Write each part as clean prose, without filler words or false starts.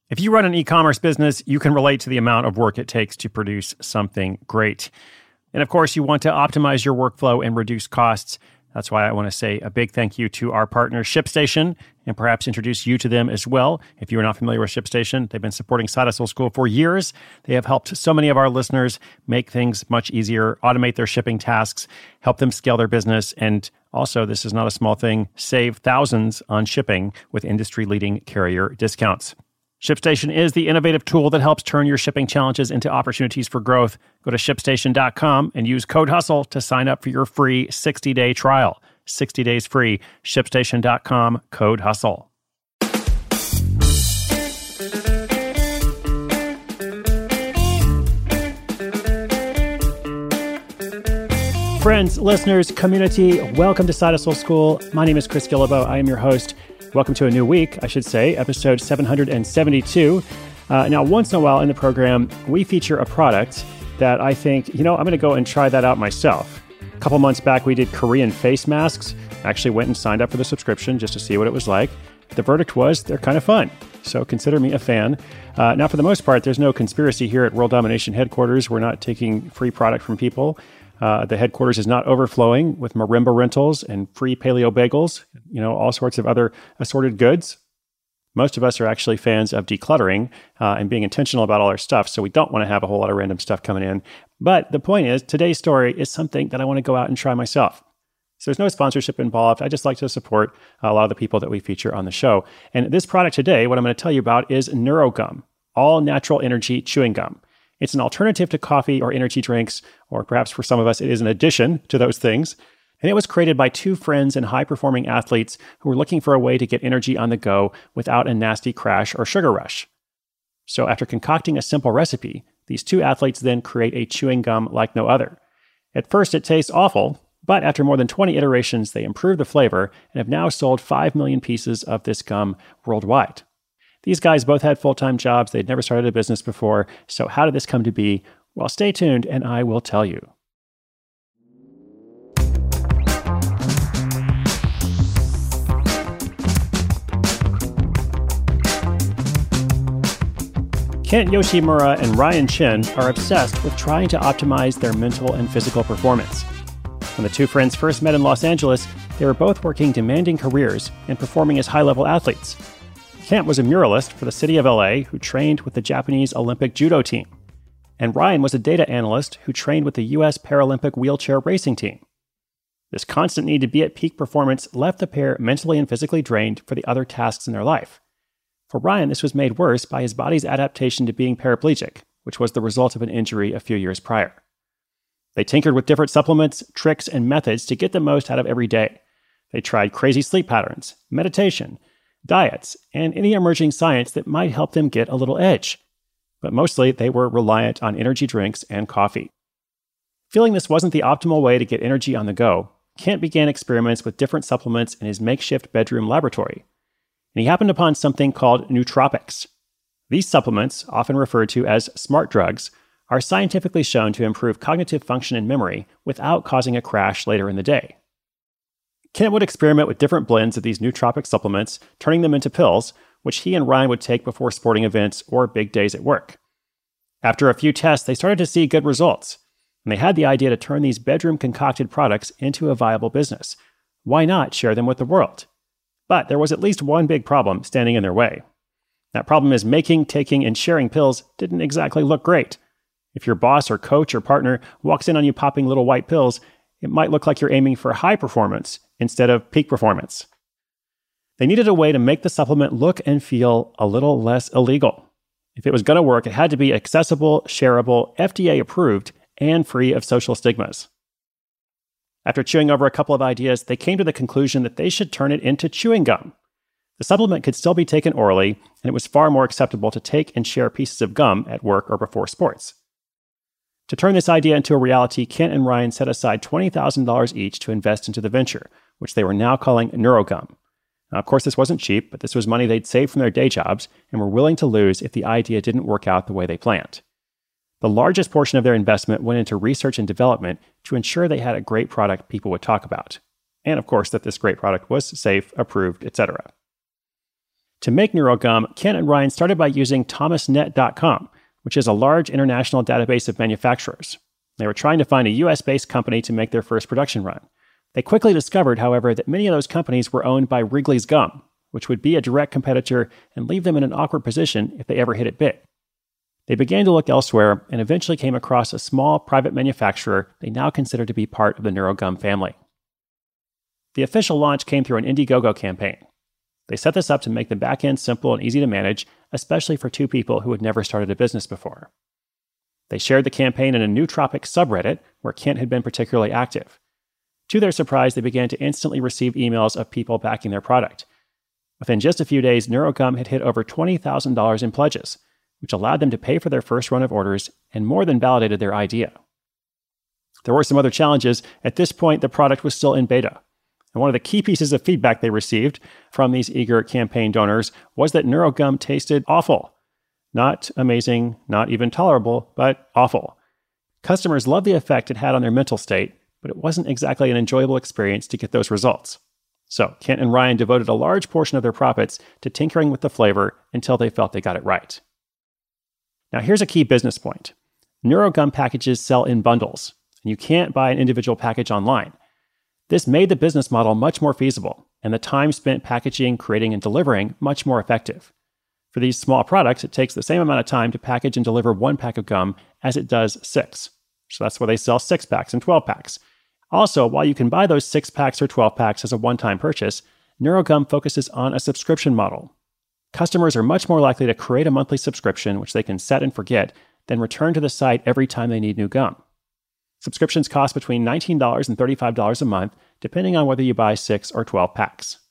If you run an e-commerce business, you can relate to the amount of work it takes to produce something great. And of course, you want to optimize your workflow and reduce costs. That's why I want to say a big thank you to our partner, ShipStation, and perhaps introduce you to them as well. If you're not familiar with ShipStation, they've been supporting Side Hustle School for years. They have helped so many of our listeners make things much easier, automate their shipping tasks, help them scale their business, and also, this is not a small thing, save thousands on shipping with industry-leading carrier discounts. ShipStation is the innovative tool that helps turn your shipping challenges into opportunities for growth. Go to ShipStation.com and use code HUSTLE to sign up for your free 60-day trial. 60 days free. ShipStation.com, code HUSTLE. Friends, listeners, community, welcome to Side Hustle School. My name is Chris Guillebeau. I am your host. Welcome to a new week, I should say, episode 772. Now, once in a while in the program, we feature a product that I think, I'm going to go and try that out myself. A couple months back, we did Korean face masks. I actually went and signed up for the subscription just to see what it was like. The verdict was they're kind of fun, so consider me a fan. Now, for the most part, there's no conspiracy here at World Domination headquarters. We're not taking free product from people. The headquarters is not overflowing with marimba rentals and free paleo bagels, all sorts of other assorted goods. Most of us are actually fans of decluttering and being intentional about all our stuff, so we don't want to have a whole lot of random stuff coming in. But the point is, today's story is something that I want to go out and try myself. So there's no sponsorship involved. I just like to support a lot of the people that we feature on the show. And this product today, what I'm going to tell you about is NeuroGum, all natural energy chewing gum. It's an alternative to coffee or energy drinks, or perhaps for some of us, it is an addition to those things. And it was created by two friends and high-performing athletes who were looking for a way to get energy on the go without a nasty crash or sugar rush. So after concocting a simple recipe, these two athletes then create a chewing gum like no other. At first, it tastes awful, but after more than 20 iterations, they improved the flavor and have now sold 5 million pieces of this gum worldwide. These guys both had full-time jobs. They'd never started a business before. So how did this come to be? Well, stay tuned and I will tell you. Kent Yoshimura and Ryan Chin are obsessed with trying to optimize their mental and physical performance. When the two friends first met in Los Angeles, they were both working demanding careers and performing as high-level athletes. Kent was a muralist for the city of LA who trained with the Japanese Olympic judo team. And Ryan was a data analyst who trained with the U.S. Paralympic wheelchair racing team. This constant need to be at peak performance left the pair mentally and physically drained for the other tasks in their life. For Ryan, this was made worse by his body's adaptation to being paraplegic, which was the result of an injury a few years prior. They tinkered with different supplements, tricks, and methods to get the most out of every day. They tried crazy sleep patterns, meditation, diets, and any emerging science that might help them get a little edge. But mostly, they were reliant on energy drinks and coffee. Feeling this wasn't the optimal way to get energy on the go, Kent began experiments with different supplements in his makeshift bedroom laboratory. And he happened upon something called nootropics. These supplements, often referred to as smart drugs, are scientifically shown to improve cognitive function and memory without causing a crash later in the day. Kent would experiment with different blends of these nootropic supplements, turning them into pills, which he and Ryan would take before sporting events or big days at work. After a few tests, they started to see good results, and they had the idea to turn these bedroom-concocted products into a viable business. Why not share them with the world? But there was at least one big problem standing in their way. That problem is making, taking, and sharing pills didn't exactly look great. If your boss or coach or partner walks in on you popping little white pills, it might look like you're aiming for high performance instead of peak performance. They needed a way to make the supplement look and feel a little less illegal. If it was going to work, it had to be accessible, shareable, FDA approved, and free of social stigmas. After chewing over a couple of ideas, they came to the conclusion that they should turn it into chewing gum. The supplement could still be taken orally, and it was far more acceptable to take and share pieces of gum at work or before sports. To turn this idea into a reality, Kent and Ryan set aside $20,000 each to invest into the venture, which they were now calling NeuroGum. Now, of course, this wasn't cheap, but this was money they'd saved from their day jobs and were willing to lose if the idea didn't work out the way they planned. The largest portion of their investment went into research and development to ensure they had a great product people would talk about. And of course, that this great product was safe, approved, etc. To make NeuroGum, Kent and Ryan started by using thomasnet.com, which is a large international database of manufacturers. They were trying to find a US-based company to make their first production run. They quickly discovered, however, that many of those companies were owned by Wrigley's Gum, which would be a direct competitor and leave them in an awkward position if they ever hit it big. They began to look elsewhere and eventually came across a small private manufacturer they now consider to be part of the NeuroGum family. The official launch came through an Indiegogo campaign. They set this up to make the back end simple and easy to manage, especially for two people who had never started a business before. They shared the campaign in a Nootropics subreddit, where Kent had been particularly active. To their surprise, they began to instantly receive emails of people backing their product. Within just a few days, NeuroGum had hit over $20,000 in pledges, which allowed them to pay for their first run of orders and more than validated their idea. There were some other challenges. At this point, the product was still in beta. And one of the key pieces of feedback they received from these eager campaign donors was that NeuroGum tasted awful. Not amazing, not even tolerable, but awful. Customers loved the effect it had on their mental state, but it wasn't exactly an enjoyable experience to get those results. So Kent and Ryan devoted a large portion of their profits to tinkering with the flavor until they felt they got it right. Now here's a key business point. NeuroGum packages sell in bundles, and you can't buy an individual package online. This made the business model much more feasible, and the time spent packaging, creating, and delivering much more effective. For these small products, it takes the same amount of time to package and deliver 1 pack of gum as it does 6. So that's why they sell 6-packs and 12-packs. Also, while you can buy those 6-packs or 12-packs as a one-time purchase, NeuroGum focuses on a subscription model. Customers are much more likely to create a monthly subscription, which they can set and forget, than return to the site every time they need new gum. Subscriptions cost between $19 and $35 a month, depending on whether you buy 6 or 12 packs.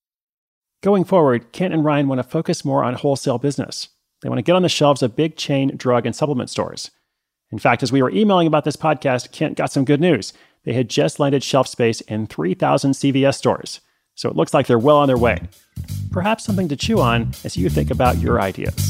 Going forward, Kent and Ryan want to focus more on wholesale business. They want to get on the shelves of big chain drug and supplement stores. In fact, as we were emailing about this podcast, Kent got some good news. They had just landed shelf space in 3,000 CVS stores. So it looks like they're well on their way. Perhaps something to chew on as you think about your ideas.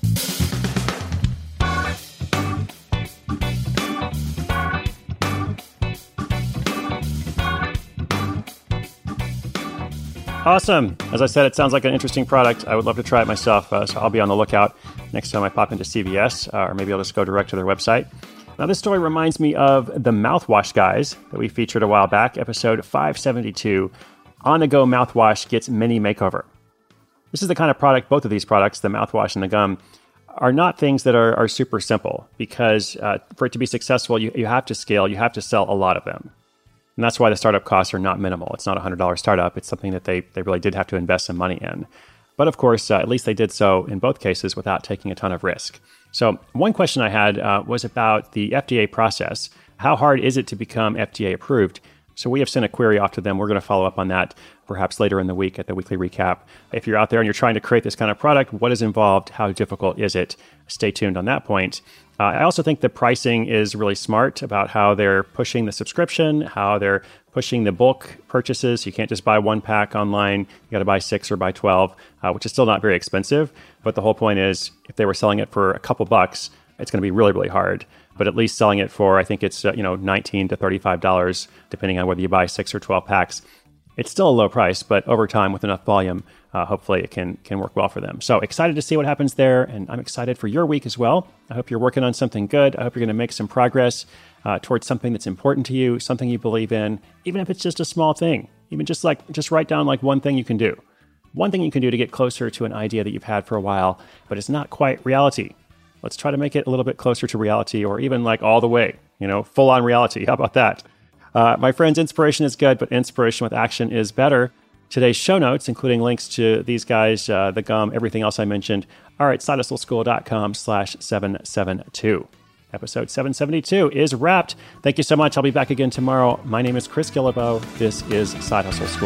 Awesome. As I said, it sounds like an interesting product. I would love to try it myself, so I'll be on the lookout next time I pop into CVS, or maybe I'll just go direct to their website. Now, this story reminds me of the mouthwash guys that we featured a while back, episode 572, On-the-Go Mouthwash Gets Mini Makeover. This is the kind of product, both of these products, the mouthwash and the gum, are not things that are super simple, because for it to be successful, you have to scale, you have to sell a lot of them. And that's why the startup costs are not minimal. It's not a $100 startup. It's something that they really did have to invest some money in. But of course, at least they did so in both cases without taking a ton of risk. So one question I had was about the FDA process. How hard is it to become FDA approved? So we have sent a query off to them. We're going to follow up on that perhaps later in the week at the weekly recap. If you're out there and you're trying to create this kind of product, what is involved? How difficult is it? Stay tuned on that point. I also think the pricing is really smart about how they're pushing the subscription, how they're pushing the bulk purchases. You can't just buy 1 pack online. You got to buy 6 or buy 12, which is still not very expensive. But the whole point is, if they were selling it for a couple bucks, it's going to be really, really hard. But at least selling it for, I think it's $19 to $35, depending on whether you buy 6 or 12 packs. It's still a low price, but over time, with enough volume, hopefully it can work well for them. So excited to see what happens there, and I'm excited for your week as well. I hope you're working on something good. I hope you're going to make some progress towards something that's important to you, something you believe in, even if it's just a small thing. Even just write down one thing you can do. One thing you can do to get closer to an idea that you've had for a while, but it's not quite reality. Let's try to make it a little bit closer to reality, or even all the way, full on reality. How about that? My friends, inspiration is good, but inspiration with action is better. Today's show notes, including links to these guys, the gum, everything else I mentioned, are at sidehustleschool.com/772. Episode 772 is wrapped. Thank you so much. I'll be back again tomorrow. My name is Chris Guillebeau. This is Side Hustle School.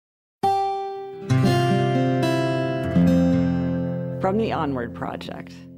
From the Onward Project.